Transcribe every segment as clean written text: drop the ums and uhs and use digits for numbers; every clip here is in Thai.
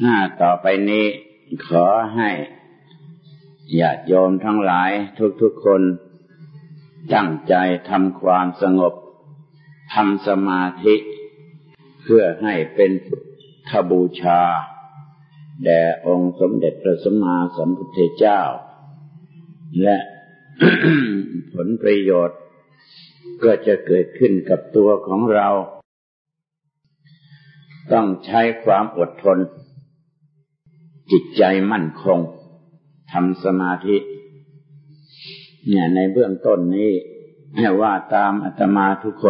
ต่อไปนี้ขอให้ญาติโยมทั้งหลายทุกๆคนตั้งใจทำความสงบทำสมาธิเพื่อให้เป็นพุทธบูชาแด่องค์สมเด็จพระสัมมาสัมพุทธเจ้าและ ผลประโยชน์ก็จะเกิดขึ้นกับตัวของเราต้องใช้ความอดทนจิตใจมั่นคงทำสมาธิเนี่ยในเบื้องต้นนี้ให้ว่าตามอาตมาทุกคน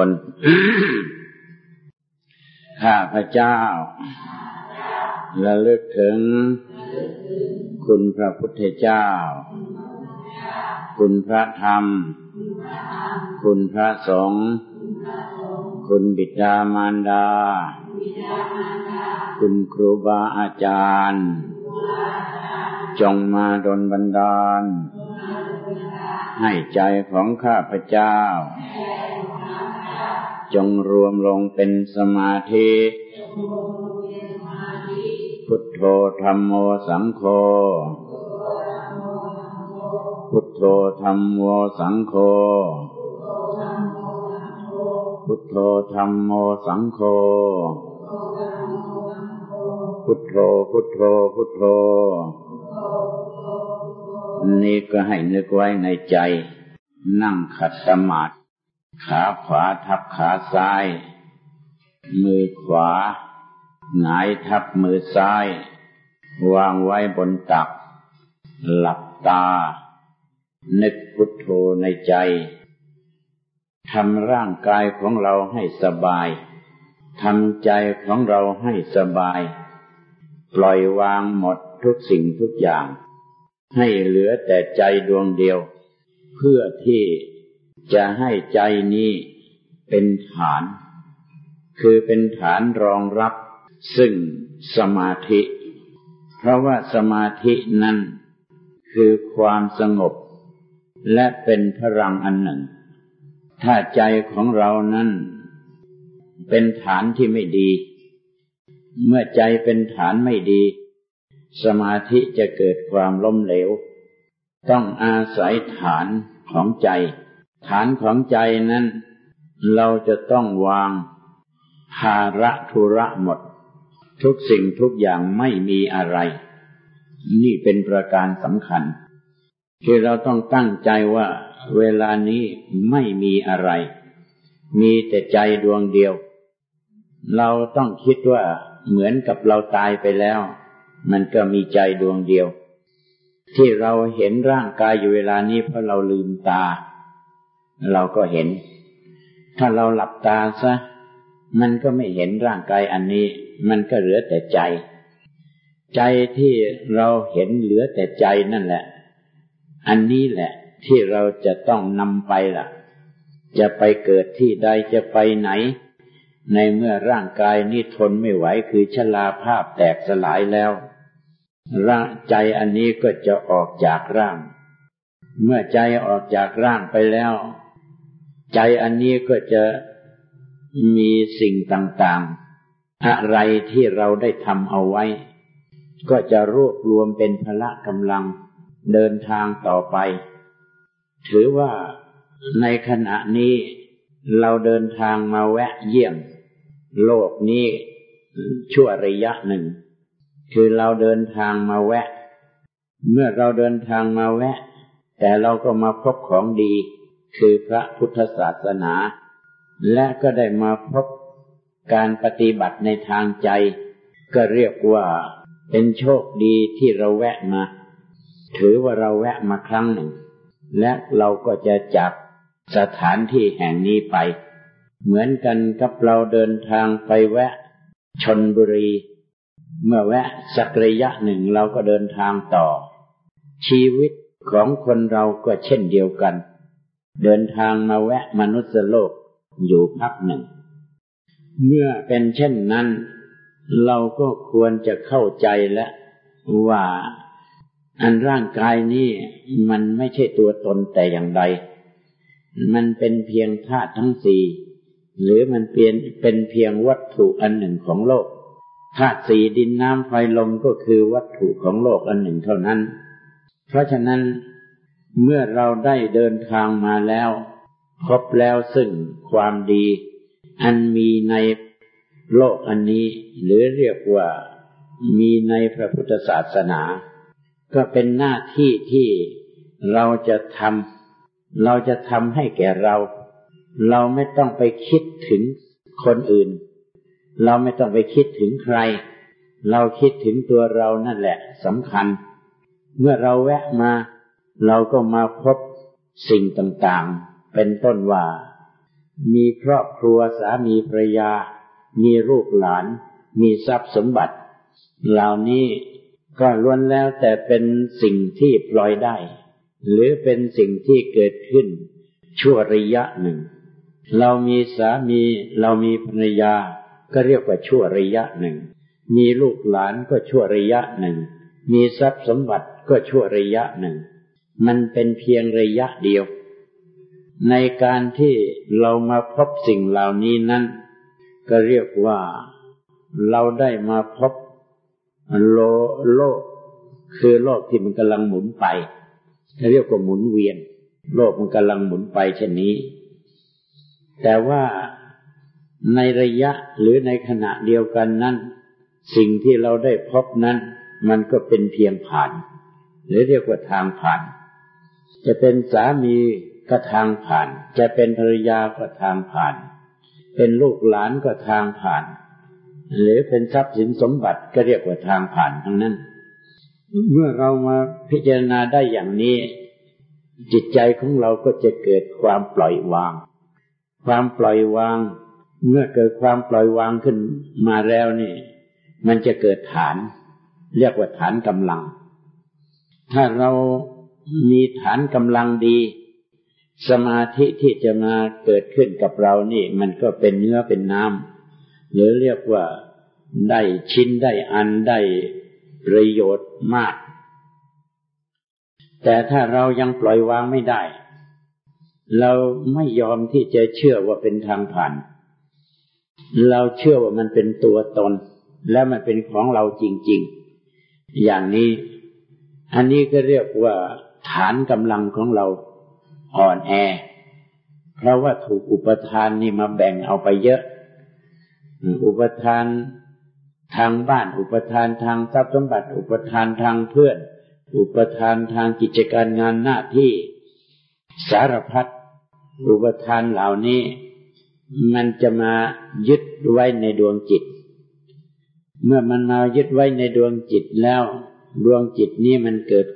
ข้าพเจ้าระลึกถึงคุณพระพุทธเจ้าคุณพระธรรมคุณพระสงฆ์คุณบิดามารดาคุณครูบาอาจารย์จงมาดลบันดาลให้ใจของข้าพเจ้าจงรวมลงเป็นสมาธิพุทโธธัมโมสังโฆพุทโธธัมโมสังโฆพุทโธธัมโมสังโฆพุทโธพุทโธพุทโธนี่ก็ให้นึกไว้ในใจนั่งขัดสมาธิขาขวาทับขาซ้ายมือขวาหงายทับมือซ้ายวางไว้บนตักหลับตานึกพุทโธในใจทำร่างกายของเราให้สบายทำใจของเราให้สบายปล่อยวางหมดทุกสิ่งทุกอย่างให้เหลือแต่ใจดวงเดียวเพื่อที่จะให้ใจนี้เป็นฐานคือเป็นฐานรองรับซึ่งสมาธิเพราะว่าสมาธินั้นคือความสงบและเป็นพลังอันหนึ่งถ้าใจของเรานั้นเป็นฐานที่ไม่ดีเมื่อใจเป็นฐานไม่ดีสมาธิจะเกิดความล้มเหลวต้องอาศัยฐานของใจฐานของใจนั้นเราจะต้องวางภาระธุระหมดทุกสิ่งทุกอย่างไม่มีอะไรนี่เป็นประการสำคัญคือเราต้องตั้งใจว่าเวลานี้ไม่มีอะไรมีแต่ใจดวงเดียวเราต้องคิดว่าเหมือนกับเราตายไปแล้วมันก็มีใจดวงเดียวที่เราเห็นร่างกายอยู่เวลานี้เพราะเราลืมตาเราก็เห็นถ้าเราหลับตาซะมันก็ไม่เห็นร่างกายอันนี้มันก็เหลือแต่ใจใจที่เราเห็นเหลือแต่ใจนั่นแหละอันนี้แหละที่เราจะต้องนำไปล่ะจะไปเกิดที่ใดจะไปไหนในเมื่อร่างกายนี้ทนไม่ไหวคือชราภาพแตกสลายแล้วร่างใจอันนี้ก็จะออกจากร่างเมื่อใจออกจากร่างไปแล้วใจอันนี้ก็จะมีสิ่งต่างๆอะไรที่เราได้ทำเอาไว้ก็จะรวบรวมเป็นพละกำลังเดินทางต่อไปถือว่าในขณะนี้เราเดินทางมาแวะเยี่ยมโลกนี้ชั่วระยะหนึ่งคือเราเดินทางมาแวะเมื่อเราเดินทางมาแวะแต่เราก็มาพบของดีคือพระพุทธศาสนาและก็ได้มาพบการปฏิบัติในทางใจก็เรียกว่าเป็นโชคดีที่เราแวะมาถือว่าเราแวะมาครั้งหนึ่งและเราก็จะจากสถานที่แห่งนี้ไปเหมือนกันกับเราเดินทางไปแวะชลบุรีเมื่อแวะสักระยะหนึ่งเราก็เดินทางต่อชีวิตของคนเราก็เช่นเดียวกันเดินทางมาแวะมนุษย์โลกอยู่พักหนึ่งเมื่อเป็นเช่นนั้นเราก็ควรจะเข้าใจแล้วว่าอันร่างกายนี้มันไม่ใช่ตัวตนแต่อย่างใดมันเป็นเพียงธาตุทั้งสี่หรือมันเป็นเพียงวัตถุอันหนึ่งของโลกธาตุสี่ดินน้ำไฟลมก็คือวัตถุของโลกอันหนึ่งเท่านั้นเพราะฉะนั้นเมื่อเราได้เดินทางมาแล้วพบแล้วซึ่งความดีอันมีในโลกอันนี้หรือเรียกว่ามีในพระพุทธศาสนาก็เป็นหน้าที่ที่เราจะทำให้แก่เราไม่ต้องไปคิดถึงคนอื่นเราไม่ต้องไปคิดถึงใครเราคิดถึงตัวเรานั่นแหละสำคัญเมื่อเราแวะมาเราก็มาพบสิ่งต่างๆเป็นต้นว่ามีครอบครัวสามีภรรยามีลูกหลานมีทรัพย์สมบัติเหล่านี้ก็ล้วนแล้วแต่เป็นสิ่งที่ปล่อยได้หรือเป็นสิ่งที่เกิดขึ้นชั่วระยะหนึ่งเรามีสามีเรามีภรรยาก็เรียกว่าชั่วระยะหนึ่งมีลูกหลานก็ชั่วระยะหนึ่งมีทรัพย์สมบัติก็ชั่วระยะหนึ่งมันเป็นเพียงระยะเดียวในการที่เรามาพบสิ่งเหล่านี้นั้นก็เรียกว่าเราได้มาพบโลกคือโลกที่มันกำลังหมุนไปเรียกว่าหมุนเวียนโลกมันกำลังหมุนไปเช่นนี้แต่ว่าในระยะหรือในขณะเดียวกันนั้นสิ่งที่เราได้พบนั้นมันก็เป็นเพียงผ่านหรือเรียกว่าทางผ่านจะเป็นสามีก็ทางผ่านจะเป็นภรรยาก็ทางผ่านเป็นลูกหลานก็ทางผ่านหรือเป็นทรัพย์สินสมบัติก็เรียกว่าทางผ่านทั้งนั้นเมื่อเรามาพิจารณาได้อย่างนี้จิตใจของเราก็จะเกิดความปล่อยวางความปล่อยวางเมื่อเกิดความปล่อยวางขึ้นมาแล้วนี่มันจะเกิดฐานเรียกว่าฐานกำลังถ้าเรามีฐานกำลังดีสมาธิที่จะมาเกิดขึ้นกับเรานี่มันก็เป็นเนื้อเป็นน้ำหรือเรียกว่าได้ชิ้นได้อันได้ประโยชน์มากแต่ถ้าเรายังปล่อยวางไม่ได้เราไม่ยอมที่จะเชื่อว่าเป็นทางผ่านเราเชื่อว่ามันเป็นตัวตนและมันเป็นของเราจริงๆอย่างนี้อันนี้ก็เรียกว่าฐานกำลังของเราอ่อนแอเพราะว่าถูกอุปทานนี่มาแบ่งเอาไปเยอะอุปทานทางบ้านอุปทานทางทรัพย์สมบัติอุปทานทางเพื่อนอุปทานทางกิจการงานหน้าที่สารพัดอุปทานเหล่านี้มันจะมายึดไว้ในดวงจิตเมื่อมันมายึดไว้ในดวงจิตแล้วดวงจิตนี้มันเกิด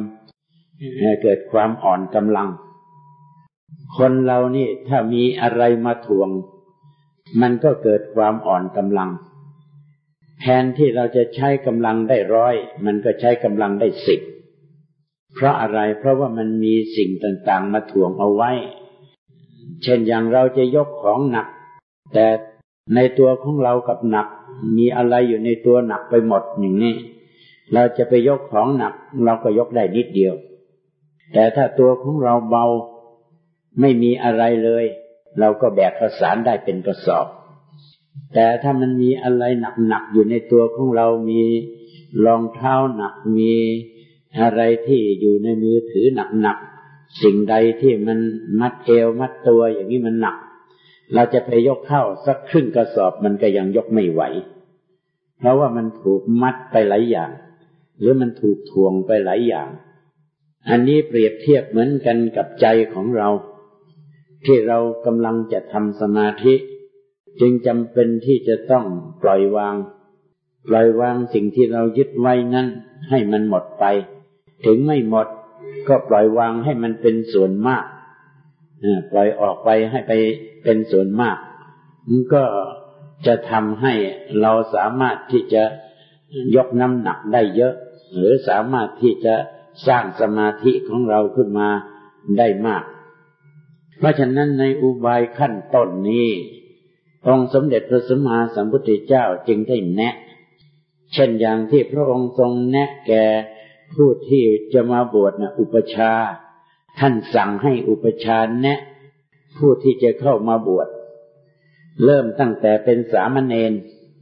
ความอ่อนกำลังคนเรานี่ถ้ามีอะไรมาถ่วงมันก็เกิดความอ่อนกำลังแทนที่เราจะใช้กำลังได้100มันก็ใช้กำลังได้10เพราะอะไรเพราะว่ามันมีสิ่งต่างๆมาถ่วงเอาไว้เช่นอย่างเราจะยกของหนักแต่ในตัวของเรากับหนักมีอะไรอยู่ในตัวหนักไปหมดอย่างนี้เราจะไปยกของหนักเราก็ยกได้นิดเดียวแต่ถ้าตัวของเราเบาไม่มีอะไรเลยเราก็แบกข้าวสารได้เป็นกระสอบแต่ถ้ามันมีอะไรหนักๆอยู่ในตัวของเรามีรองเท้าหนักมีอะไรที่อยู่ในมือถือหนักๆสิ่งใดที่มันมัดเอวมัดตัวอย่างนี้มันหนักเราจะไปยกเข้าสักครึ่งกระสอบมันก็ยังยกไม่ไหวเพราะว่ามันถูกมัดไปหลายอย่างหรือมันถูกถ่วงไปหลายอย่างอันนี้เปรียบเทียบเหมือนกันกับใจของเราที่เรากำลังจะทำสมาธิจึงจำเป็นที่จะต้องปล่อยวางสิ่งที่เรายึดไว้นั้นให้มันหมดไปถึงไม่หมดก็ปล่อยวางให้มันเป็นส่วนมากปล่อยออกไปให้ไปเป็นส่วนมากมันก็จะทำให้เราสามารถที่จะยกน้ำหนักได้เยอะหรือสามารถที่จะสร้างสมาธิของเราขึ้นมาได้มากเพราะฉะนั้นในอุบายขั้นต้นนี้องค์สมเด็จพระสัมมาสัมพุทธเจ้าจึงได้แนะเช่นอย่างที่พระองค์ทรงแนะแก่ผู้ที่จะมาบวชอุปชาท่านสั่งให้อุปชาแนะผู้ที่จะเข้ามาบวชเริ่มตั้งแต่เป็นสามเณร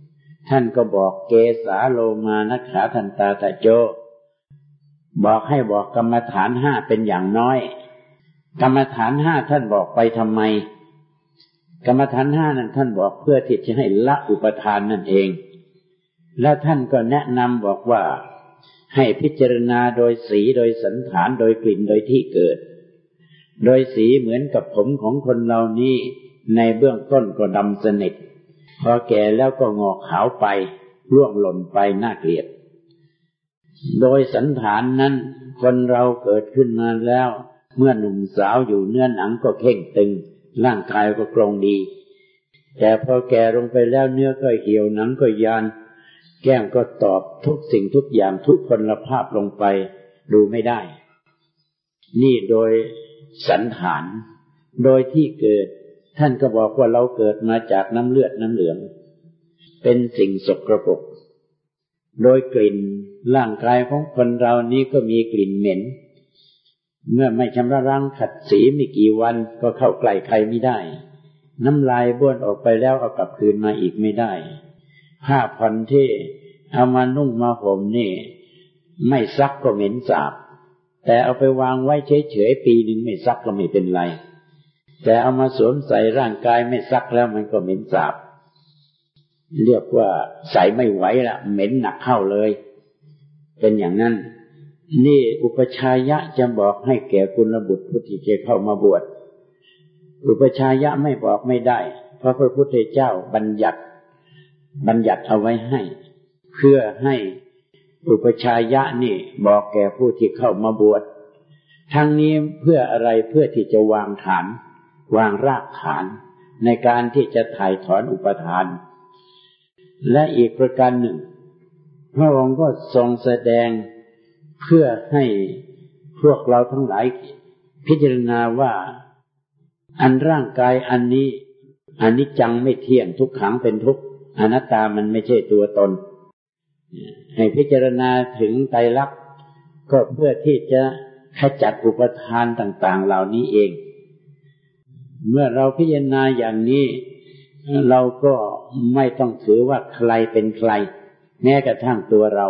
ท่านก็บอกเกสาโลมานักขาทันตาตะโจบอกให้บอกกรรมฐาน5เป็นอย่างน้อยกรรมฐาน5ท่านบอกไปทำไมกรรมฐาน5นั้นท่านบอกเพื่อที่จะให้ละอุปทานนั่นเองและท่านก็แนะนำบอกว่าให้พิจารณาโดยสีโดยสันฐานโดยกลิ่นโดยที่เกิดโดยสีเหมือนกับผมของคนเรานี้ในเบื้องต้นก็ดำสนิทพอแก่แล้วก็งอกขาวไปร่วงหล่นไปน่าเกลียดโดยสันฐานนั้นคนเราเกิดขึ้นมาแล้วเมื่อหนุ่มสาวอยู่เนื้อหนังก็เข่งตึงร่างกายก็กรงดีแต่พอแก่ลงไปแล้วเนื้อก็เหี่ยวหนังก็ยานแก้มก็ตอบทุกสิ่งทุกอย่างทุกพลภาพลงไปดูไม่ได้นี่โดยสันฐานโดยที่เกิดท่านก็บอกว่าเราเกิดมาจากน้ำเลือดน้ำเหลืองเป็นสิ่งสกปรกโดยกลิ่นร่างกายของคนเรานี้ก็มีกลิ่นเหม็นเมื่อไม่ชำระล้างขัดสีไม่กี่วันก็เข้าใกล้ใครไม่ได้น้ำลายบ้วนออกไปแล้วเอากลับคืนมาอีกไม่ได้ผ้าผ่อนที่เอามานุ่งมาห่มนี่ไม่ซักก็เหม็นสาบแต่เอาไปวางไว้เฉยๆปีหนึ่งไม่ซักก็ไม่เป็นไรแต่เอามาสวมใส่ร่างกายไม่ซักแล้วมันก็เหม็นสาบเรียกว่าใส่ไม่ไหวละเหม็นหนักเข้าเลยเป็นอย่างนั้นนี่อุปชายะจะบอกให้แก่กุลบุตรผู้ที่จะเข้ามาบวชอุปชายะไม่บอกไม่ได้เพราะพระพุทธเจ้าบัญญัติเอาไว้ให้เพื่อให้อุปชายะนี่บอกแก่ผู้ที่เข้ามาบวชทั้งนี้เพื่ออะไรเพื่อที่จะวางฐานวางรากฐานในการที่จะถ่ายถอนอุปทานและอีกประการหนึ่งพระองค์ก็ทรงแสดงเพื่อให้พวกเราทั้งหลายพิจารณาว่าอันร่างกายอันนี้อนิจจังไม่เที่ยงทุกขังเป็นทุกข์อนัตตามันไม่ใช่ตัวตนให้พิจารณาถึงไตรลักษณ์ก็เพื่อที่จะขจัดอุปทานต่างๆเหล่านี้เองเมื่อเราพิจารณาอย่างนี้เราก็ไม่ต้องถือว่าใครเป็นใครแม้กระทั่งตัวเรา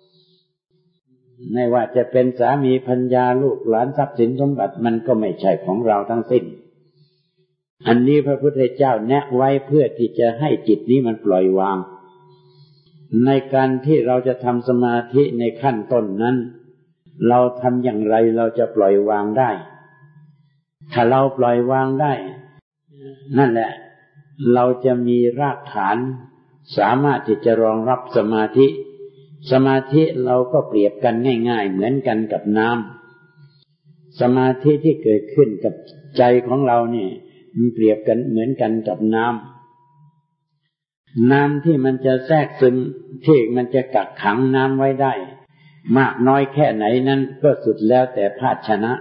ไม่ว่าจะเป็นสามีภรรยาลูกหลานทรัพย์สินสมบัติมันก็ไม่ใช่ของเราทั้งสิ้นอันนี้พระพุทธเจ้าแนะไว้เพื่อที่จะให้จิตนี้มันปล่อยวางในการที่เราจะทำสมาธิในขั้นต้นนั้นเราทำอย่างไรเราจะปล่อยวางได้ถ้าเราปล่อยวางได้นั่นแหละเราจะมีรากฐานสามารถที่จะรองรับสมาธิเราก็เปรียบกันง่ายๆเหมือนกันกับน้ำสมาธิที่เกิดขึ้นกับใจของเราเนี่ยมันเปรียบกันเหมือนกันกับน้ำที่มันจะแทรกซึมที่มันจะกักขังน้ำไว้ได้มากน้อยแค่ไหนนั้นก็สุดแล้วแต่ภาชนะ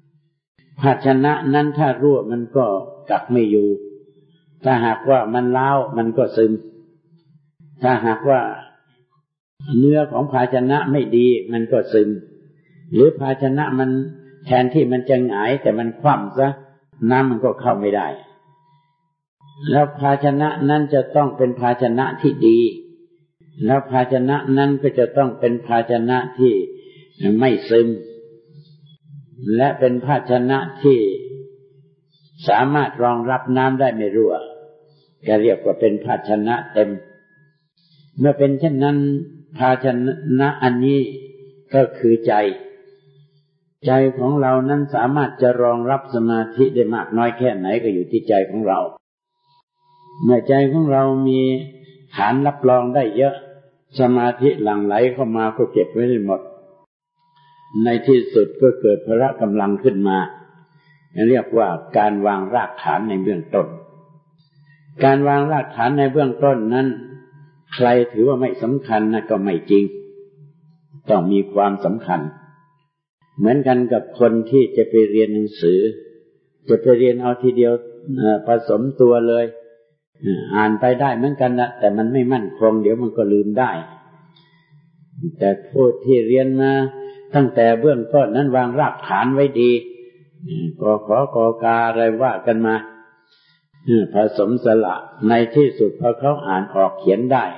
นั้นถ้ารั่วมันก็กักไม่อยู่ถ้าหากว่ามันร้าวมันก็ซึมถ้าหากว่าเนื้อของภาชนะไม่ดีมันก็ซึมหรือภาชนะมันแทนที่มันจะหงายแต่มันคว่ำซะน้ำมันก็เข้าไม่ได้แล้วภาชนะนั้นจะต้องเป็นภาชนะที่ดีแล้วภาชนะนั้นก็จะต้องเป็นภาชนะที่ไม่ซึมและเป็นภาชนะที่สามารถรองรับน้ำได้ไม่รั่วก็เรียกว่าเป็นภาชนะเต็มเมื่อเป็นเช่นนั้นภาชนะอันนี้ก็คือใจของเรานั้นสามารถจะรองรับสมาธิได้มากน้อยแค่ไหนก็อยู่ที่ใจของเราเมื่อใจของเรามีฐานรับรองได้เยอะสมาธิหลั่งไหลเข้ามาก็เก็บไว้ได้หมดในที่สุดก็เกิดพละกำลังขึ้นมาเรียกว่าการวางรากฐานในเบื้องต้นการวางรากฐานในเบื้องต้นนั้นใครถือว่าไม่สำคัญนะก็ไม่จริงต้องมีความสำคัญเหมือนกันกับคนที่จะไปเรียนหนังสือจะไปเรียนเอาทีเดียวผสมตัวเลยอ่านไปได้เหมือนกันนะแต่มันไม่มั่นคงเดี๋ยวมันก็ลืมได้แต่ผู้ที่เรียนมาตั้งแต่เบื้องต้นนั้นวางรากฐานไว้ดีกขกกาอะไรว่ากันมาผสมสระในที่สุดพอเขาอ่านออกเขียนได้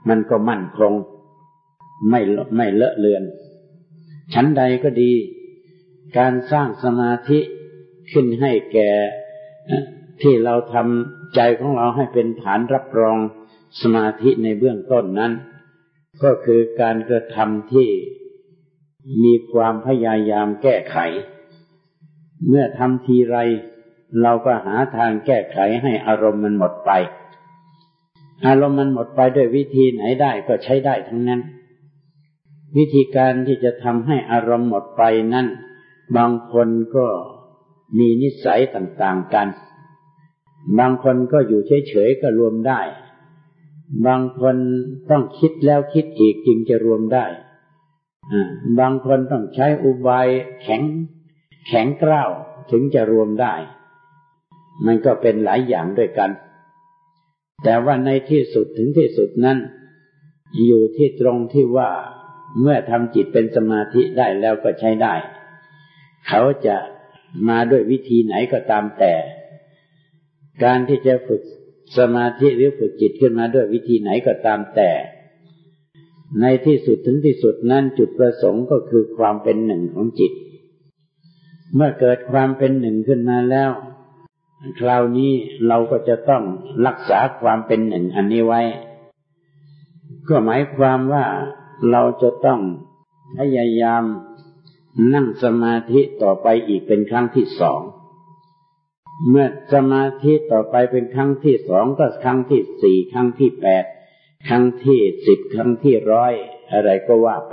มันก็มั่นคงไม่เลอะเลือนชั้นใดก็ดีการสร้างสมาธิขึ้นให้แก่ที่เราทำใจของเราให้เป็นฐานรับรองสมาธิในเบื้องต้นนั้นก็คือการกระทำที่มีความพยายามแก้ไขเมื่อทำทีไรเราก็หาทางแก้ไขให้อารมณ์มันหมดไปอารมณ์มันหมดไปด้วยวิธีไหนได้ก็ใช้ได้ทั้งนั้นวิธีการที่จะทำให้อารมณ์หมดไปนั้นบางคนก็มีนิสัยต่างๆกันบางคนก็อยู่เฉยๆก็รวมได้บางคนต้องคิดแล้วคิดอีกจึงจะรวมได้บางคนต้องใช้อุบายแข็งกร้าวถึงจะรวมได้มันก็เป็นหลายอย่างด้วยกันแต่ว่าในที่สุดถึงที่สุดนั้นอยู่ที่ตรงที่ว่าเมื่อทำจิตเป็นสมาธิได้แล้วก็ใช้ได้เขาจะมาด้วยวิธีไหนก็ตามแต่การที่จะฝึกสมาธิหรือฝึกจิตขึ้นมาด้วยวิธีไหนก็ตามแต่ในที่สุดถึงที่สุดนั้นจุดประสงค์ก็คือความเป็นหนึ่งของจิตเมื่อเกิดความเป็นหนึ่งขึ้นมาแล้วคราวนี้เราก็จะต้องรักษาความเป็นหนึ่งอันนี้ไว้ก็หมายความว่าเราจะต้องพยายามนั่งสมาธิต่อไปอีกเป็นครั้งที่สองเมื่อสมาธิต่อไปเป็นครั้งที่สองก็ครั้งที่สี่ครั้งที่แปดครั้งที่10ครั้งที่100อะไรก็ว่าไป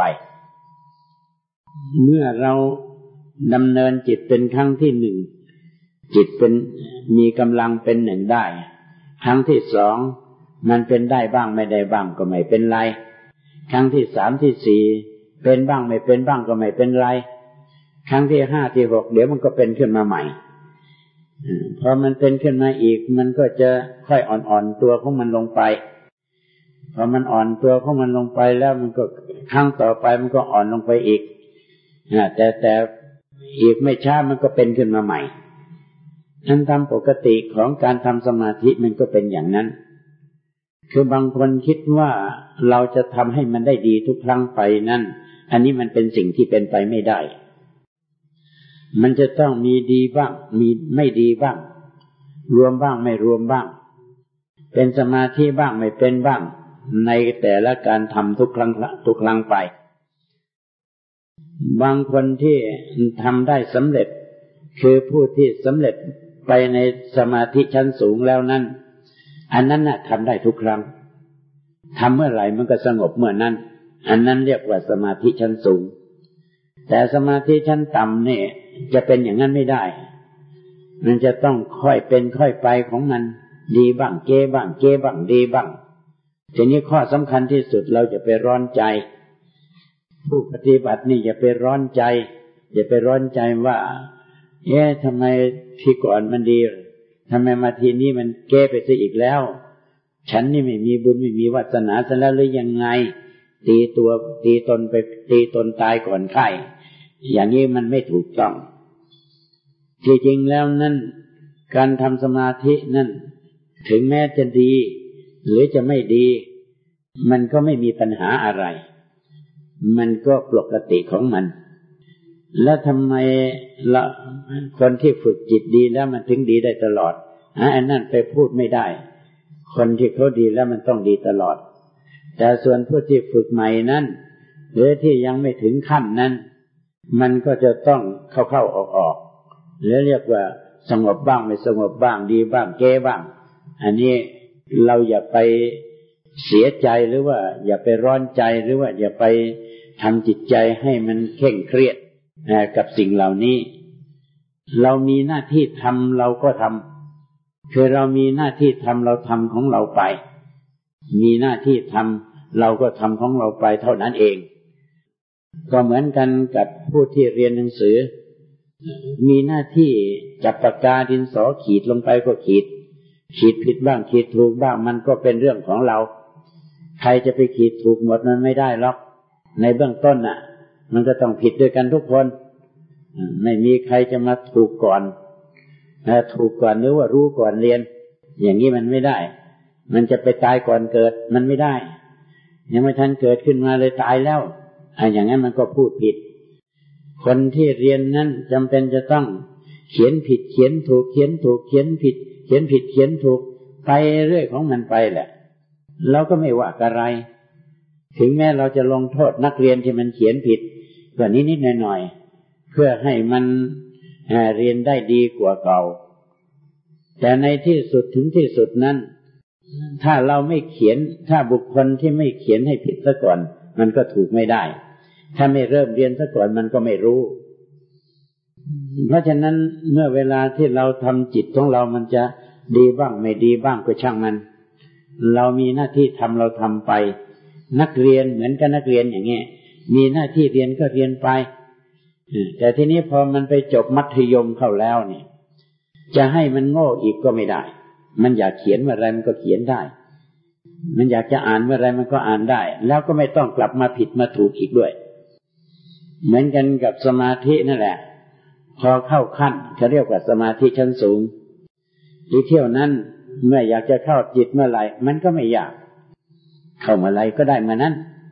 เมื่อเราดำเนินจิตเป็นครั้งที่หนึ่งจิตเป็นมีกำลังเป็นหนึ่งได้ครั้งที่สองมันเป็นได้บ้างไม่ได้บ้างก็ไม่เป็นไรครั้งที่สามที่สี่เป็นบ้างไม่เป็นบ้างก็ไม่เป็นไรครั้งที่ห้าที่6เดี๋ยวมันก็เป็นขึ้นมาใหม่พอมันเป็นขึ้นมาอีกมันก็จะค่อยอ่อนๆตัวของมันลงไปพอมันอ่อนตัวของมันลงไปแล้วมันก็ครั้งต่อไปมันก็อ่อนลงไปอีกแต่อีกไม่ช้ามันก็เป็นขึ้นมาใหม่นั้นตามปกติของการทำสมาธิมันก็เป็นอย่างนั้นคือบางคนคิดว่าเราจะทำให้มันได้ดีทุกครั้งไปนั่นอันนี้มันเป็นสิ่งที่เป็นไปไม่ได้มันจะต้องมีดีบ้างมีไม่ดีบ้างรวมบ้างไม่รวมบ้างเป็นสมาธิบ้างไม่เป็นบ้างในแต่ละการทำทุกครั้งไปบางคนที่ทำได้สำเร็จคือผู้ที่สำเร็จไปในสมาธิชั้นสูงแล้วนั้นอันนั้นน่ะทำได้ทุกครั้งทำเมื่อไหร่มันก็สงบเมื่อนั้นอันนั้นเรียกว่าสมาธิชั้นสูงแต่สมาธิชั้นต่ำนี่จะเป็นอย่างนั้นไม่ได้มันจะต้องค่อยเป็นค่อยไปของมันดีบ้างเก้บ้างเก้บ้างดีบ้างทีนี้ข้อสำคัญที่สุดเราจะไปร้อนใจผู้ปฏิบัตินี่อย่าไปร้อนใจอย่าไปร้อนใจว่าทำไมที่ก่อนมันดีทำไมมาทีนี้มันเก้ไปซะอีกแล้วฉันนี่ไม่มีบุญไม่มีวาสนาซะแล้วหรือยังไงตีตนไปตีตนตายก่อนไข้อย่างนี้มันไม่ถูกต้องที่จริงแล้วนั่นการทำสมาธินั่นถึงแม้จะดีหรือจะไม่ดีมันก็ไม่มีปัญหาอะไรมันก็ปกติของมันแล้วทำไมละคนที่ฝึกจิตดีแล้วมันถึงดีได้ตลอดอันนั้นไปพูดไม่ได้คนที่เขาดีแล้วมันต้องดีตลอดแต่ส่วนผู้ที่ฝึกใหม่นั้นหรือที่ยังไม่ถึงขั้นนั้นมันก็จะต้องเข้าๆออกๆหรือเรียกว่าสงบบ้างไม่สงบบ้างดีบ้างแก้บ้างอันนี้เราอย่าไปเสียใจหรือว่าอย่าไปร้อนใจหรือว่าอย่าไปทำจิตใจให้มันเคร่งเครียดกับสิ่งเหล่านี้เรามีหน้าที่ทำเราก็ทำคือเรามีหน้าที่ทำเราทำของเราไปมีหน้าที่ทำเราก็ทำของเราไปเท่านั้นเองก็เหมือนกันกับผู้ที่เรียนหนังสือมีหน้าที่จับปากกาดินสอขีดลงไปก็ขีดผิดบ้างขีดถูกบ้างมันก็เป็นเรื่องของเราใครจะไปขีดถูกหมดมันไม่ได้หรอกในเบื้องต้นน่ะมันก็ต้องผิดด้วยกันทุกคนไม่มีใครจะมาถูกก่อนหรือว่ารู้ก่อนเรียนอย่างนี้มันไม่ได้มันจะไปตายก่อนเกิดมันไม่ได้ยังไม่ทันเกิดขึ้นมาเลยตายแล้วอย่างนั้นมันก็พูดผิดคนที่เรียนนั้นจำเป็นจะต้องเขียนผิดเขียนถูกเขียนถูกเขียนผิดเขียนผิดเขียนถูกไปเรื่อยของมันไปแหละเราก็ไม่ว่าอะไรถึงแม้เราจะลงโทษนักเรียนที่มันเขียนผิดก็นิดๆหน่อยๆเพื่อให้มันเรียนได้ดีกว่าเก่าแต่ในที่สุดถึงที่สุดนั้นถ้าเราไม่เขียนถ้าบุคคลที่ไม่เขียนให้ผิดซะก่อนมันก็ถูกไม่ได้ถ้าไม่เริ่มเรียนซะก่อนมันก็ไม่รู้เพราะฉะนั้นเมื่อเวลาที่เราทำจิตของเรามันจะดีบ้างไม่ดีบ้างก็ช่างมันเรามีหน้าที่ทำเราทำไปนักเรียนเหมือนกับนักเรียนอย่างนี้มีหน้าที่เรียนก็เรียนไปแต่ทีนี้พอมันไปจบมัธยมเข้าแล้วเนี่ยจะให้มันโง่อีกก็ไม่ได้มันอยากเขียนเมื่อไรมันก็เขียนได้มันอยากจะอ่านเมื่อไรมันก็อ่านได้แล้วก็ไม่ต้องกลับมาผิดมาถูกอีกด้วยเหมือนกันกับสมาธินั่นแหละพอเข้าขั้นเขาเรียกว่าสมาธิชั้นสูงที่เที่ยวนั้นเมื่ออยากจะเข้าจิตเมื่อไหร่มันก็ไม่ยากเข้าเมื่อไหร่ก็ได้เมื่อนั้น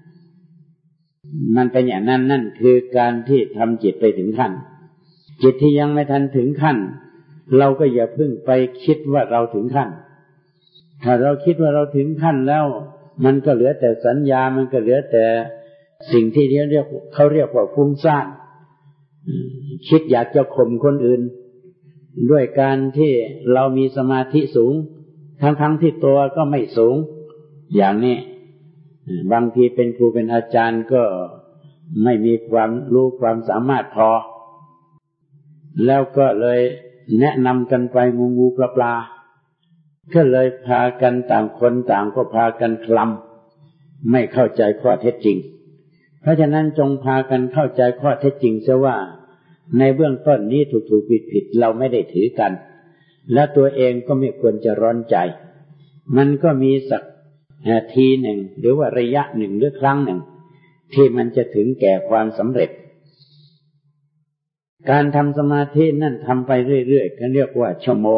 มันเป็นอย่างนั้นนั่นคือการที่ทำจิตไปถึงขั้นจิตที่ยังไม่ทันถึงขั้นเราก็อย่าเพิ่งไปคิดว่าเราถึงขั้นถ้าเราคิดว่าเราถึงขั้นแล้วมันก็เหลือแต่สัญญามันก็เหลือแต่สิ่งที่เขาเรียกว่าฟุ้งซ่านคิดอยากจะข่มคนอื่นด้วยการที่เรามีสมาธิสูงทั้งที่ตัวก็ไม่สูงอย่างนี้บางทีเป็นครูเป็นอาจารย์ก็ไม่มีความรู้ความสามารถพอแล้วก็เลยแนะนำกันไปงูปลาก็เลยพากันต่างคนต่างก็พากันคลำไม่เข้าใจข้อเท็จจริงเพราะฉะนั้นจงพากันเข้าใจข้อเท็จจริงเสียว่าในเบื้องต้นนี้ถูกผิดเราไม่ได้ถือกันและตัวเองก็ไม่ควรจะร้อนใจมันก็มีสักทีหนึ่งหรือว่าระยะหนึ่งหรือครั้งหนึ่งที่มันจะถึงแก่ความสำเร็จการทำสมาธินั่นทำไปเรื่อยๆเขาเรียกว่าชั่วโมง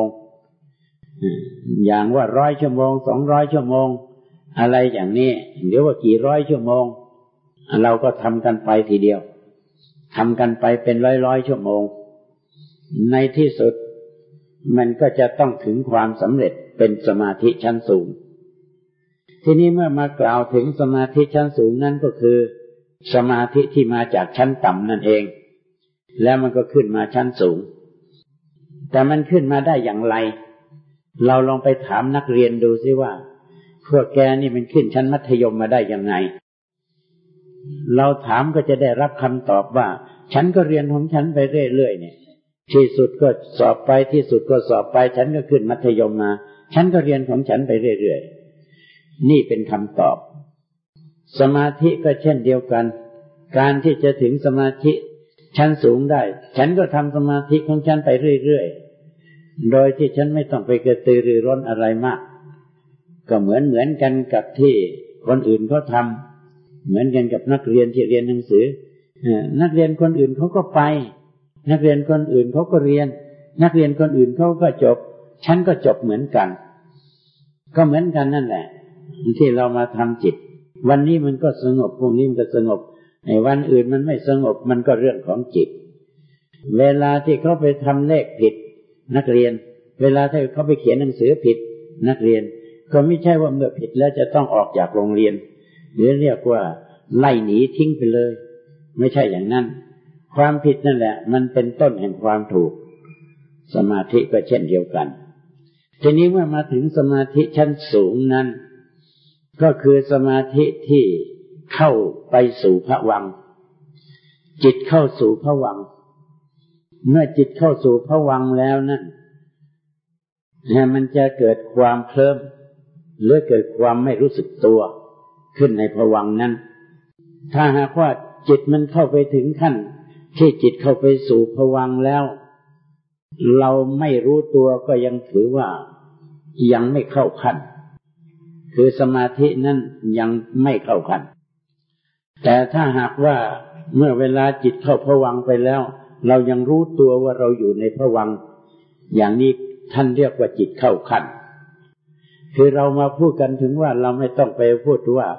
อย่างว่า100 ชั่วโมง200 ชั่วโมงอะไรอย่างนี้หรือว่ากี่ร้อยชั่วโมงเราก็ทำกันไปทีเดียวทำกันไปเป็นร้อยชั่วโมงในที่สุดมันก็จะต้องถึงความสำเร็จเป็นสมาธิชั้นสูงทีนี้เมื่อมากล่าวถึงสมาธิชั้นสูงนั่นก็คือสมาธิที่มาจากชั้นต่ำนั่นเองแล้วมันก็ขึ้นมาชั้นสูงแต่มันขึ้นมาได้อย่างไรเราลองไปถามนักเรียนดูซิว่าพวกแกนี่มันขึ้นชั้นมัธยมมาได้ยังไงเราถามก็จะได้รับคำตอบว่าฉันก็เรียนของฉันไปเรื่อยๆเนี่ยที่สุดก็สอบไปที่สุดก็สอบไปฉันก็ขึ้นมัธยมมาฉันก็เรียนของฉันไปเรื่อยๆนี่เป็นคำตอบสมาธิก็เช่นเดียวกันการที่จะถึงสมาธิชั้นสูงได้ฉันก็ทำสมาธิของฉันไปเรื่อยๆโดยที่ฉันไม่ต้องไปกระตือรือร้นอะไรมากก็เหมือนกันกับที่คนอื่นเขาทำเหมือนกันกับนักเรียนที่เรียนหนังสือนักเรียนคนอื่นเขาก็ไปนักเรียนคนอื่นเขาก็เรียนนักเรียนคนอื่นเขาก็จบฉันก็จบเหมือนกันก็เหมือนกันนั่นแหละที่เรามาทำจิตวันนี้มันก็สงบพรุ่งนี้มันก็สงบในวันอื่นมันไม่สงบมันก็เรื่องของจิตเวลาที่เขาไปทำเลขผิดนักเรียนเวลาที่เขาไปเขียนหนังสือผิดนักเรียนก็ไม่ใช่ว่าเมื่อผิดแล้วจะต้องออกจากโรงเรียนหรือเรียกว่าไล่หนีทิ้งไปเลยไม่ใช่อย่างนั้นความผิดนั่นแหละมันเป็นต้นแห่งความถูกสมาธิก็เช่นเดียวกันทีนี้เมื่อมาถึงสมาธิชั้นสูงนั้นก็คือสมาธิที่เข้าไปสู่ภวังค์จิตเข้าสู่ภวังค์เมื่อจิตเข้าสู่ภวังค์แล้วนั่นมันจะเกิดความเคลิ้มหรือเกิดความไม่รู้สึกตัวขึ้นในภวังค์นั้นถ้าหากว่าจิตมันเข้าไปถึงขั้นที่จิตเข้าไปสู่ภวังค์แล้วเราไม่รู้ตัวก็ยังถือว่ายังไม่เข้าขั้นคือสมาธินั้นยังไม่เข้าขั้นแต่ถ้าหากว่าเมื่อเวลาจิตเข้าภวังค์ไปแล้วเรายังรู้ตัวว่าเราอยู่ในภวังค์อย่างนี้ท่านเรียกว่าจิตเข้าขั้นคือเรามาพูดกันถึงว่าเราไม่ต้องไปพูดว่า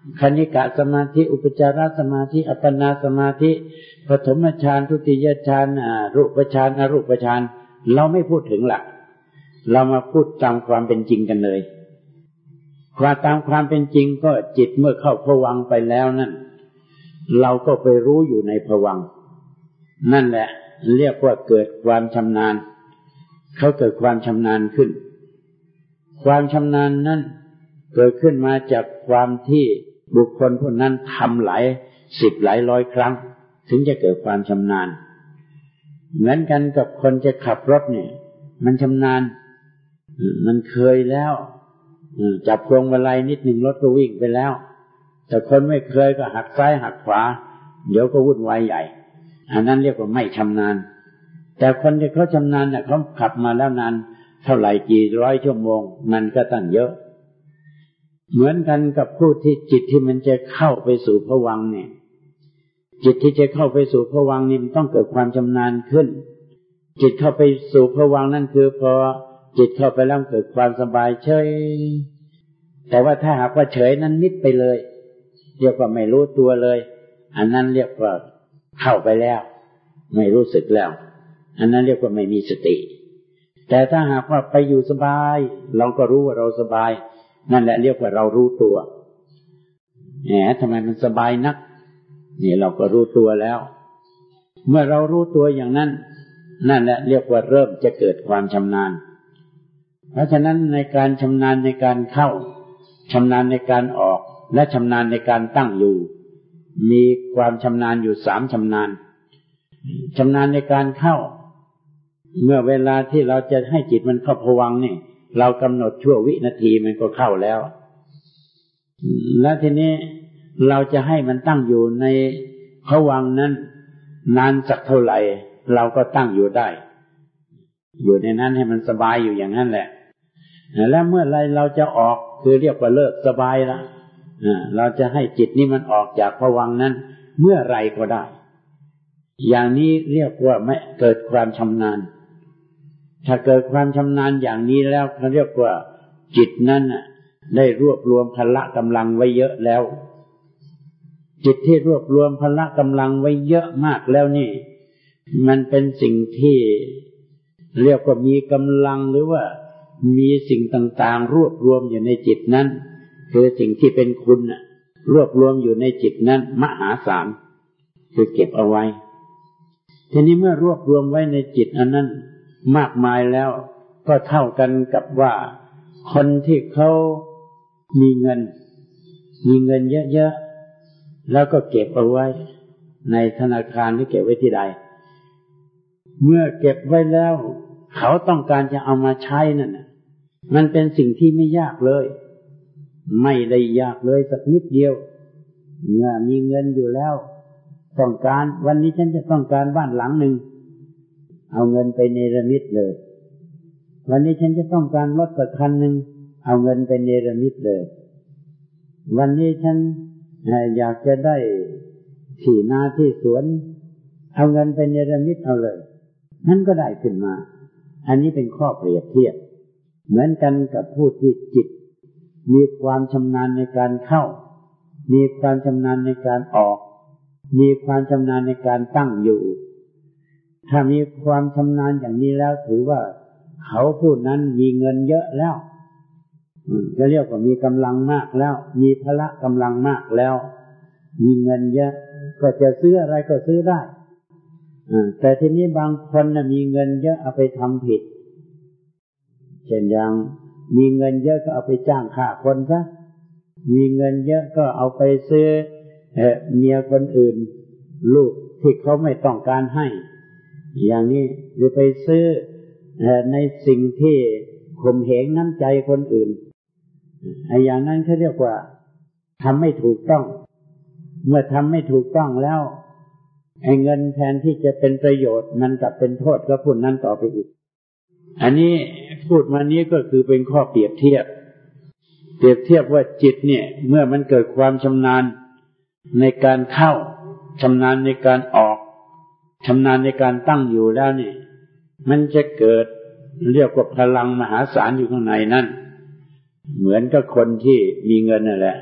คณิกะสมาธิอุปจารสมาธิอัปปนาสมาธิปฐมฌานทุติยฌานรูปฌานอรูปฌานเราไม่พูดถึงหลักเรามาพูดตามความเป็นจริงกันเลยความตามความเป็นจริงก็จิตเมื่อเข้าภวังค์ไปแล้วนั่นเราก็ไปรู้อยู่ในภวังค์นั่นแหละเรียกว่าเกิดความชำนาญเขาเกิดความชำนาญขึ้นความชำนาญนั้นเกิดขึ้นมาจากความที่บุคคลผู้นั้นทำหลายสิบหลายร้อยครั้งถึงจะเกิดความชำนาญเหมือนกันกับคนจะขับรถเนี่ยมันชำนาญมันเคยแล้วจับพวงมาลัยนิดหนึ่งรถก็วิ่งไปแล้วแต่คนไม่เคยก็หักซ้ายหักขวาเดี๋ยวก็วุ่นวายใหญ่อันนั้นเรียกว่าไม่ชำนาญแต่คนที่เขาชำนาญเนี่ยเขาขับมาแล้วนานเท่าไหร่กี่ร้อยชั่วโมงมันก็ตั้งเยอะเหมือนกันกับผู้ที่จิตที่มันจะเข้าไปสู่ภวังค์เนี่ยจิตที่จะเข้าไปสู่ภวังค์นี่มันต้องเกิดความชำนาญขึ้นจิตเข้าไปสู่ภวังค์นั่นคือพอจิตเข้าไปแล้วเกิดความสบายเฉยแต่ว่าถ้าหากว่าเฉยนั้นนิดไปเลยเรียกว่าไม่รู้ตัวเลยอันนั้นเรียกว่าเข้าไปแล้วไม่รู้สึกแล้วอันนั้นเรียกว่าไม่มีสติแต่ถ้าหากว่าไปอยู่สบายเราก็รู้ว่าเราสบายนั่นแหละเรียกว่าเรารู้ตัวแหมทำไมมันสบายนักนี่เราก็รู้ตัวแล้วเมื่อเรารู้ตัวอย่างนั้นนั่นแหละเรียกว่าเริ่มจะเกิดความชำนาญเพราะฉะนั้นในการชำนาญในการเข้าชำนาญในการออกและชำนาญในการตั้งอยู่มีความชำนาญอยู่3ชำนาญชำนาญในการเข้าเมื่อเวลาที่เราจะให้จิตมันเข้าภวังค์นี่เรากำหนดชั่ววินาทีมันก็เข้าแล้วและทีนี้เราจะให้มันตั้งอยู่ในภวังค์นั้นนานสักเท่าไหร่เราก็ตั้งอยู่ได้อยู่ในนั้นให้มันสบายอยู่อย่างนั้นแหละแล้วเมื่อไรเราจะออกคือเรียกว่าเลิกสบายละเราจะให้จิตนี้มันออกจากภวังค์นั้นเมื่อไรก็ได้อย่างนี้เรียกว่าไม่เกิดความชำนาญถ้าเกิดความชำนาญอย่างนี้แล้วเขาเรียกว่าจิตนั้นได้รวบรวมพละกำลังไว้เยอะแล้วจิตที่รวบรวมพละกำลังไว้เยอะมากแล้วนี่มันเป็นสิ่งที่เรียกว่ามีกำลังหรือว่ามีสิ่งต่างๆรวบรวมอยู่ในจิตนั้นคือสิ่งที่เป็นคุณรวบรวมอยู่ในจิตนั้นมหาศาลคือเก็บเอาไว้ทีนี้เมื่อรวบรวมไว้ในจิตอันนั้นมากมายแล้วก็เท่ากันกับว่าคนที่เขามีเงินเยอะๆแล้วก็เก็บเอาไว้ในธนาคารหรือเก็บไว้ที่ใดเมื่อเก็บไว้แล้วเขาต้องการจะเอามาใช้นั่นมันเป็นสิ่งที่ไม่ยากเลยไม่ได้ยากเลยสักนิดเดียวเมื่อมีเงินอยู่แล้วต้องการวันนี้ฉันจะต้องการบ้านหลังหนึ่งเอาเงินไปเนรมิตเลยวันนี้ฉันจะต้องการรถสักคันหนึ่งเอาเงินไปเนรมิตเลยวันนี้ฉันอยากจะได้ที่นาที่สวนเอาเงินไปเนรมิตเอาเลยนั่นก็ได้ขึ้นมาอันนี้เป็นข้อเปรียบเทียบเหมือนกันกับผู้ที่จิตมีความชำนาญในการเข้ามีความชำนาญในการออกมีความชำนาญในการตั้งอยู่ถ้ามีความชำนาญอย่างนี้แล้วถือว่าเขาผู้นั้นมีเงินเยอะแล้วจะเรียกว่ามีกำลังมากแล้วมีพละกำลังมากแล้วมีเงินเยอะก็จะซื้ออะไรก็ซื้อได้แต่ทีนี้บางคนมีเงินเยอะเอาไปทำผิดเช่นอย่างมีเงินเยอะก็เอาไปจ้างฆ่าคนซะมีเงินเยอะก็เอาไปซื้อเมียคนอื่นลูกที่เขาไม่ต้องการให้อย่างนี้หรือไปซื้อในสิ่งที่ข่มเหงน้ำใจคนอื่นอย่างนั้นเขาเรียกว่าทำไม่ถูกต้องเมื่อทำไม่ถูกต้องแล้วเงินแทนที่จะเป็นประโยชน์มันกลับเป็นโทษกับผู้นั้นต่อไปอีกอันนี้พูดมานี้ก็คือเป็นข้อเปรียบเทียบว่าจิตเนี่ยเมื่อมันเกิดความชำนาญในการเข้าชำนาญในการออกชำนาญในการตั้งอยู่แล้วนี่มันจะเกิดเรียกว่าพลังมหาศาลอยู่ข้างในนั่นเหมือนกับคนที่มีเงินนั่นแหละ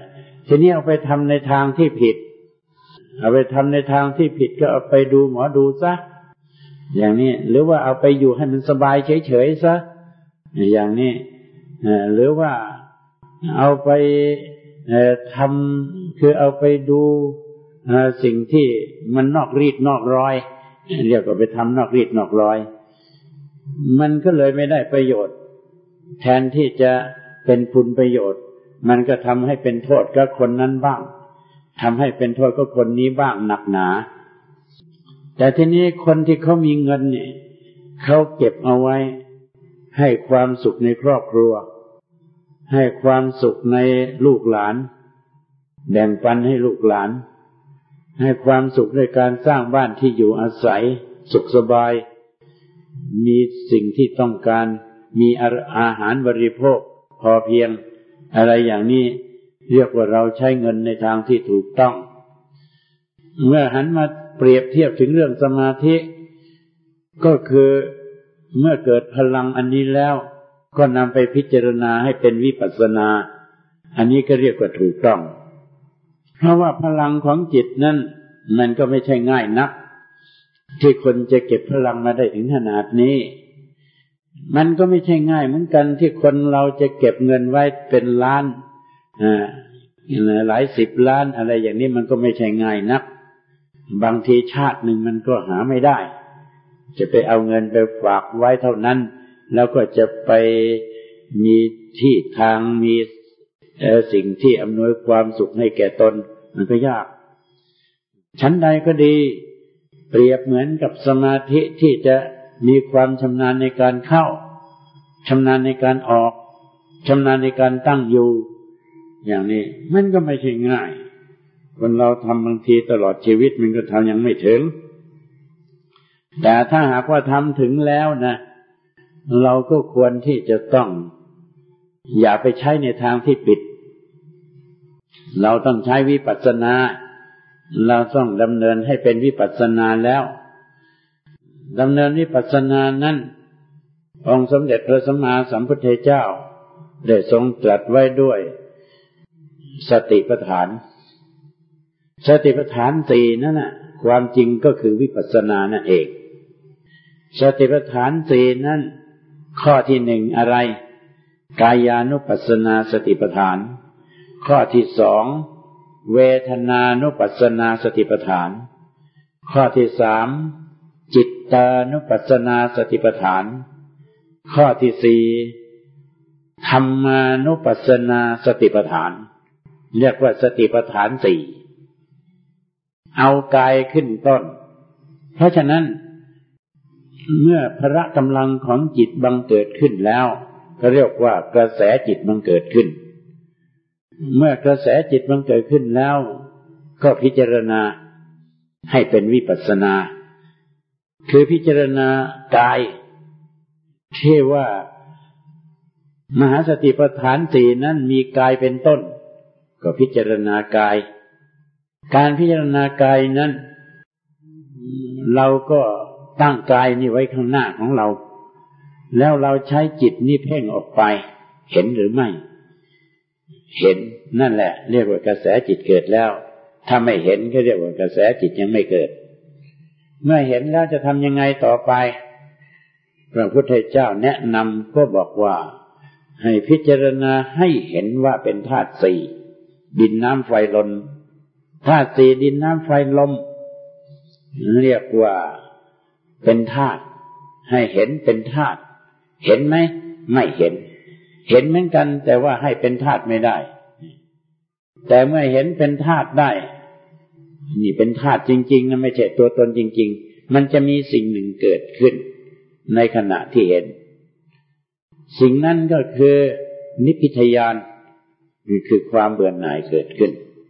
ทีนี้เอาไปทำในทางที่ผิดเอาไปทำในทางที่ผิดก็เอาไปดูหมอดูซะอย่างนี้หรือว่าเอาไปอยู่ให้มันสบายเฉยๆซะอย่างนี้หรือว่าเอาไปทำคือเอาไปดูสิ่งที่มันนอกรีดนอกรอยเรียกว่าไปทำนอกรีดนอกรอยมันก็เลยไม่ได้ประโยชน์แทนที่จะเป็นคุณประโยชน์มันก็ทำให้เป็นโทษกับคนนั้นบ้างทำให้เป็นโทษกับคนนี้บ้างหนักหนาแต่ทีนี้คนที่เขามีเงินเนี่ยเขาเก็บเอาไว้ให้ความสุขในครอบครัวให้ความสุขในลูกหลานแบ่งปันให้ลูกหลานให้ความสุขด้วยการสร้างบ้านที่อยู่อาศัยสุขสบายมีสิ่งที่ต้องการมีอาหารบริโภคพอเพียงอะไรอย่างนี้เรียกว่าเราใช้เงินในทางที่ถูกต้องเมื่อหันมาเปรียบเทียบถึงเรื่องสมาธิก็คือเมื่อเกิดพลังอันนี้แล้วก็นำไปพิจารณาให้เป็นวิปัสสนาอันนี้ก็เรียกว่าถูกต้องเพราะว่าพลังของจิตนั้นมันก็ไม่ใช่ง่ายนักที่คนจะเก็บพลังมาได้ถึงขนาดนี้มันก็ไม่ใช่ง่ายเหมือนกันที่คนเราจะเก็บเงินไว้เป็นล้านหลายสิบล้านอะไรอย่างนี้มันก็ไม่ใช่ง่ายนักบางทีชาติหนึ่งมันก็หาไม่ได้จะไปเอาเงินไปฝากไว้เท่านั้นแล้วก็จะไปมีที่ทางมีสิ่งที่อำนวยความสุขให้แก่ตนมันก็ยากชั้นใดก็ดีเปรียบเหมือนกับสมาธิที่จะมีความชำนาญในการเข้าชำนาญในการออกชำนาญในการตั้งอยู่อย่างนี้มันก็ไม่ใช่ง่ายคนเราทำบางทีตลอดชีวิตมันก็ทำยังไม่ถึงแต่ถ้าหากว่าทำถึงแล้วนะเราก็ควรที่จะต้องอย่าไปใช้ในทางที่ผิดเราต้องใช้วิปัสสนาเราต้องดำเนินให้เป็นวิปัสสนาแล้วดำเนินวิปัสสนานั้นองค์สมเด็จพระสัมมาสัมพุทธเจ้าได้ทรงตรัสไว้ด้วยสติปัฏฐานสติปัฏฐานสี่นั่นน่ะความจริงก็คือวิปัสสนานั่นเองสติปัฏฐานสี่นั้นข้อที่หนึ่งอะไรกายานุปัสสนาสติปัฏฐานข้อที่สองเวทนานุปัสสนาสติปัฏฐานข้อที่สามจิตตานุปัสสนาสติปัฏฐานข้อที่สี่ธรรมานุปัสสนาสติปัฏฐานเรียกว่าสติปัฏฐานสี่เอากายขึ้นต้นเพราะฉะนั้นเมื่อพละกำลังของจิตบังเกิดขึ้นแล้วก็เรียกว่ากระแสจิตบังเกิดขึ้นเมื่อกระแสจิตบังเกิดขึ้นแล้วก็พิจารณาให้เป็นวิปัสสนาคือพิจารณากายที่ว่ามหาสติปัฏฐานสี่นั้นมีกายเป็นต้นก็พิจารณากายการพิจารณากายนั้นเราก็ตั้งกายนี่ไว้ข้างหน้าของเราแล้วเราใช้จิตนี่เพ่งออกไปเห็นหรือไม่เห็นนั่นแหละเรียกว่ากระแสจิตเกิดแล้วถ้าไม่เห็นก็เรียกว่ากระแสจิตยังไม่เกิดเมื่อเห็นแล้วจะทำยังไงต่อไปพระพุทธเจ้าแนะนำก็บอกว่าให้พิจารณาให้เห็นว่าเป็นธาตุสี่ดินน้ำไฟลมธาตุสี่ดินน้ำไฟลมเรียกว่าเป็นธาตุให้เห็นเป็นธาตุเห็นไหมไม่เห็นเห็นเหมือนกันแต่ว่าให้เป็นธาตุไม่ได้แต่เมื่อเห็นเป็นธาตุได้นี่เป็นธาตุจริงๆนะไม่ใช่ตัวตนจริงๆมันจะมีสิ่งหนึ่งเกิดขึ้นในขณะที่เห็นสิ่งนั้นก็คือนิพพิทญาณคือความเบื่อหน่ายเกิดขึ้น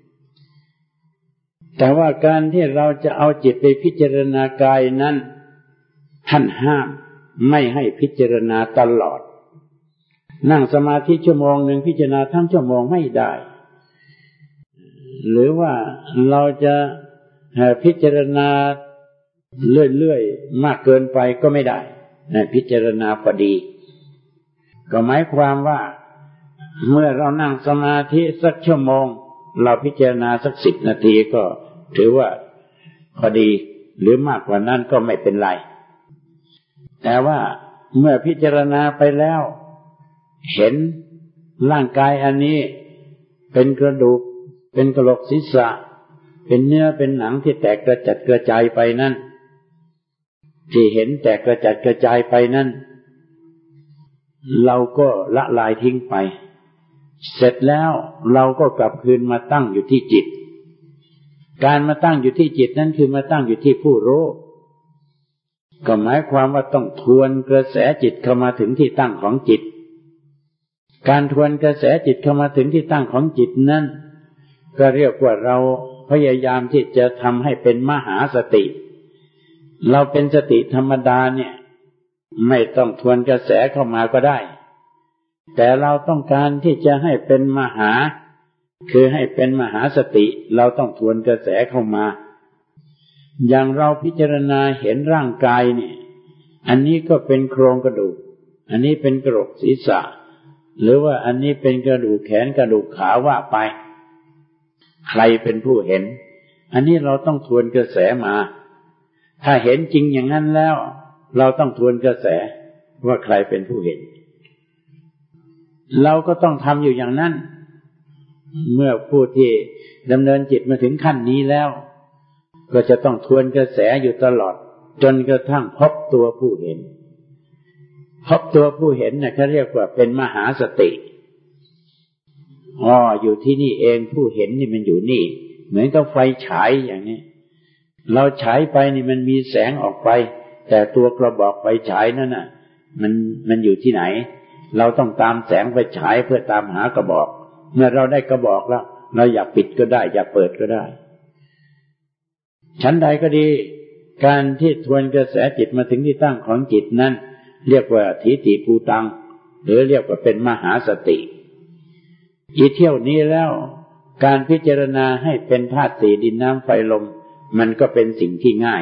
แต่ว่าการที่เราจะเอาจิตไปพิจารณากายนั้นท่านห้ามไม่ให้พิจารณาตลอดนั่งสมาธิชั่วโมงหนึ่งพิจารณาทั้งชั่วโมงไม่ได้หรือว่าเราจะพิจารณาเรื่อยๆมากเกินไปก็ไม่ได้พิจารณาพอดีก็หมายความว่าเมื่อเรานั่งสมาธิสักชั่วโมงเราพิจารณาสัก10 นาทีก็ถือว่าพอดีหรือมากกว่านั้นก็ไม่เป็นไรแต่ว่าเมื่อพิจารณาไปแล้วเห็นร่างกายอันนี้เป็นกระดูกเป็นกะโหลกศีรษะเป็นเนื้อเป็นหนังที่แตกกระจัดกระจายไปนั่นที่เห็นแตกกระจัดกระจายไปนั่นเราก็ละลายทิ้งไปเสร็จแล้วเราก็กลับคืนมาตั้งอยู่ที่จิตการมาตั้งอยู่ที่จิตนั้นคือมาตั้งอยู่ที่ผู้รู้ก็หมายความว่าต้องทวนกระแสจิตเข้ามาถึงที่ตั้งของจิตการทวนกระแสจิตเข้ามาถึงที่ตั้งของจิตนั้นก็เรียกว่าเราพยายามที่จะทำให้เป็นมหาสติเราเป็นสติธรรมดาเนี่ยไม่ต้องทวนกระแสเข้ามาก็ได้แต่เราต้องการที่จะให้เป็นมหาคือให้เป็นมหาสติเราต้องทวนกระแสเข้ามาอย่างเราพิจารณาเห็นร่างกายเนี่ยอันนี้ก็เป็นโครงกระดูกอันนี้เป็นกระโหลกศีรษะหรือว่าอันนี้เป็นกระดูกแขนกระดูกขาว่าไปใครเป็นผู้เห็นอันนี้เราต้องทวนกระแสมาถ้าเห็นจริงอย่างนั้นแล้วเราต้องทวนกระแสว่าใครเป็นผู้เห็นเราก็ต้องทำอยู่อย่างนั้นเมื่อผู้ที่ดำเนินจิตมาถึงขั้นนี้แล้วก็จะต้องทวนกระแสอยู่ตลอดจนกระทั่งพบตัวผู้เห็นพบตัวผู้เห็นน่ะเขาเรียกว่าเป็นมหาสติอยู่ที่นี่เองผู้เห็นนี่มันอยู่นี่เหมือนกับไฟฉายอย่างนี้เราฉายไปนี่มันมีแสงออกไปแต่ตัวกระบอกไฟฉายนั่นน่ะมันอยู่ที่ไหนเราต้องตามแสงไฟฉายเพื่อตามหากระบอกเมื่อเราได้กระบอกแล้วเราอยากปิดก็ได้อยากเปิดก็ได้ชั้นใดก็ดีการที่ทวนกระแสจิตมาถึงที่ตั้งของจิตนั้นเรียกว่าทิฏฐิภูตังหรือเรียกว่าเป็นมหาสติอีเที่ยวนี้แล้วการพิจารณาให้เป็นธาตุสี่ดินน้ำไฟลมมันก็เป็นสิ่งที่ง่าย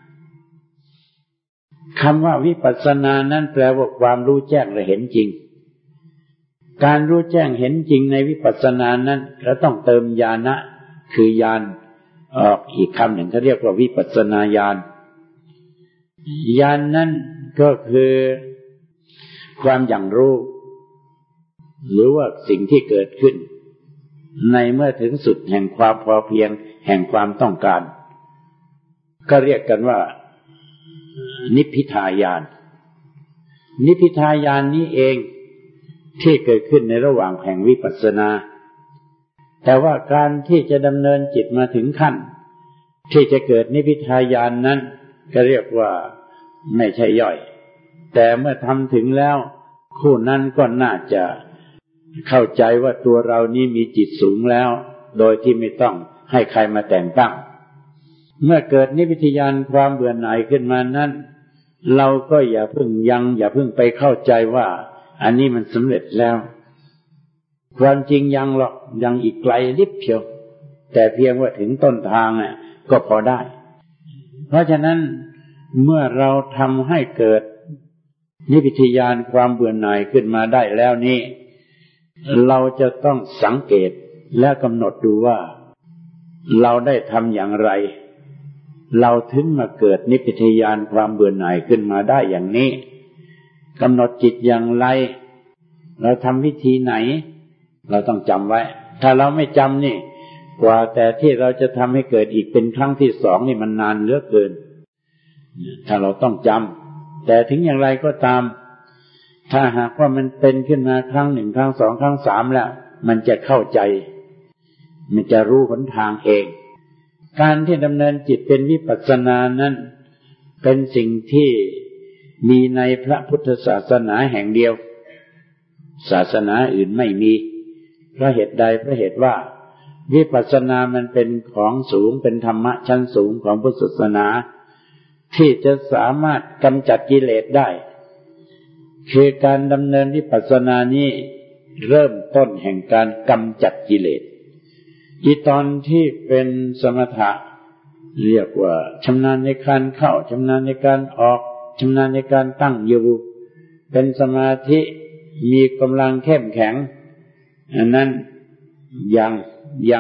คำว่าวิปัสสนานั้นแปลว่าความรู้แจ้งและเห็นจริงการรู้แจ้งเห็นจริงในวิปัสสนานั้นเราต้องเติมญาณะคือญาณออกอีกคำหนึ่งเขาเรียกว่าวิปัสสนาญาณญาณนั้นก็คือความอย่างรู้หรือว่าสิ่งที่เกิดขึ้นในเมื่อถึงสุดแห่งความพอเพียงแห่งความต้องการก็เรียกกันว่านิพพิทายานนิพพิทายานนี้เองที่เกิดขึ้นในระหว่างแห่งวิปัสสนาแต่ว่าการที่จะดำเนินจิตมาถึงขั้นที่จะเกิดนิพพิทายานนั้นก็เรียกว่าไม่ใช่ย่อยแต่เมื่อทำถึงแล้วผู้นั้นก็น่าจะเข้าใจว่าตัวเรานี้มีจิตสูงแล้วโดยที่ไม่ต้องให้ใครมาแต่งตั้งเมื่อเกิดนิพพิทายานความเบื่อหน่ายขึ้นมานั้นเราก็อย่าเพิ่งไปเข้าใจว่าอันนี้มันสำเร็จแล้วความจริงยังหรอกยังอีกไกลลิบเชียวแต่เพียงว่าถึงต้นทางน่ะก็พอได้เพราะฉะนั้นเมื่อเราทำให้เกิดนิพพิทายานความเบื่อหน่ายขึ้นมาได้แล้วนี้เราจะต้องสังเกตและกำหนดดูว่าเราได้ทำอย่างไรเราถึงมาเกิดนิพพิทายานความเบื่อหน่ายขึ้นมาได้อย่างนี้กำหนดจิตอย่างไรเราทำวิธีไหนเราต้องจำไว้ถ้าเราไม่จำนี่กว่าแต่ที่เราจะทำให้เกิดอีกเป็นครั้งที่สองนี่มันนานเหลือเกินถ้าเราต้องจำแต่ถึงอย่างไรก็ตามถ้าหากว่ามันเป็นขึ้นมาครั้งหนึ่งครั้งสองครั้งสามแล้วมันจะเข้าใจมันจะรู้หนทางเองการที่ดำเนินจิตเป็นวิปัสสนานั้นเป็นสิ่งที่มีในพระพุทธศาสนาแห่งเดียวศาสนาอื่นไม่มีเพราะเหตุใดเพราะเหตุว่าวิปัสสนามันเป็นของสูงเป็นธรรมะชั้นสูงของพุทธศาสนาที่จะสามารถกำจัดกิเลสได้คือการดำเนินวิปัสสนานี้เริ่มต้นแห่งการกำจัดกิเลสอีตอนที่เป็นสมถะเรียกว่าชำนาญในการเข้าชำนาญในการออกชำนาญในการตั้งอยู่เป็นสมาธิมีกำลังเข้มแข็งอันนั้นยังยัง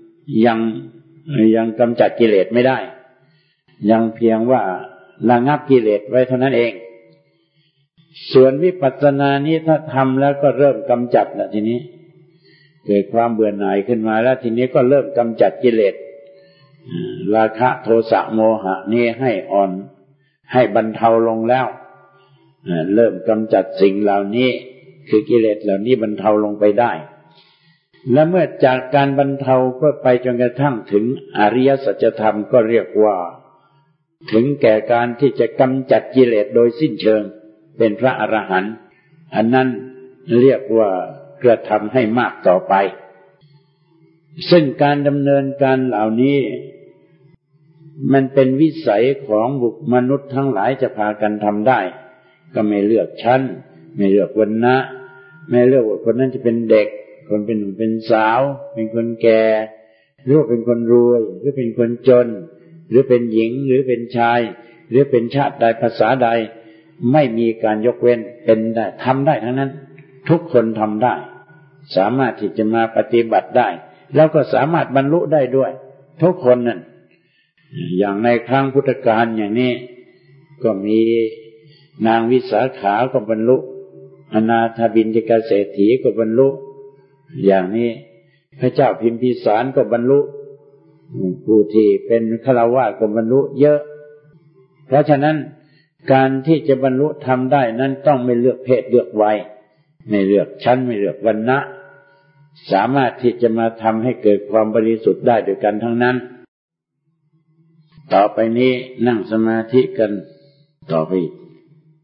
ยังกำจัดกิเลสไม่ได้ยังเพียงว่าระงับกิเลสไว้เท่านั้นเองส่วนวิปัสสนานี้ถ้าทำแล้วก็เริ่มกำจัดแล้วทีนี้เกิดความเบื่อหน่ายขึ้นมาแล้วทีนี้ก็เริ่มกำจัดกิเลสราคะโทสะโมหะนี้ให้อ่อนให้บรรเทาลงแล้วเริ่มกำจัดสิ่งเหล่านี้คือกิเลสเหล่านี้บรรเทาลงไปได้และเมื่อจากการบรรเทาก็ไปจนกระทั่งถึงอริยสัจธรรมก็เรียกว่าถึงแก่การที่จะกำจัดกิเลสโดยสิ้นเชิงเป็นพระอรหันต์อันนั้นเรียกว่ากระทำให้มากต่อไปซึ่งการดำเนินการเหล่านี้มันเป็นวิสัยของมนุษย์ทั้งหลายจะพากันทำได้ก็ไม่เลือกชั้นไม่เลือกวรรณะไม่เลือกว่าคนนั้นจะเป็นเด็กคนเป็นหนุ่มเป็นสาวเป็นคนแก่หรือว่าเป็นคนรวยหรือเป็นคนจนหรือเป็นหญิงหรือเป็นชายหรือเป็นชาติใดภาษาใดไม่มีการยกเว้นเป็นได้ทำได้ทั้งนั้นทุกคนทำได้สามารถที่จะมาปฏิบัติได้แล้วก็สามารถบรรลุได้ด้วยทุกคนนั่นอย่างในครั้งพุทธกาลอย่างนี้ก็มีนางวิสาขาก็บรรลุอนาถบิณฑิกเศรษฐีก็บรรลุอย่างนี้พระเจ้าพิมพิสารก็บรรลุผู้ที่เป็นฆราวาสก็บรรลุเยอะเพราะฉะนั้นการที่จะบรรลุทำได้นั้นต้องไม่เลือกเพศเลือกวัยไม่เลือกชั้นไม่เลือกวรรณะสามารถที่จะมาทำให้เกิดความบริสุทธิ์ได้ด้วยกันทั้งนั้นต่อไปนี้นั่งสมาธิกันต่อไปอีก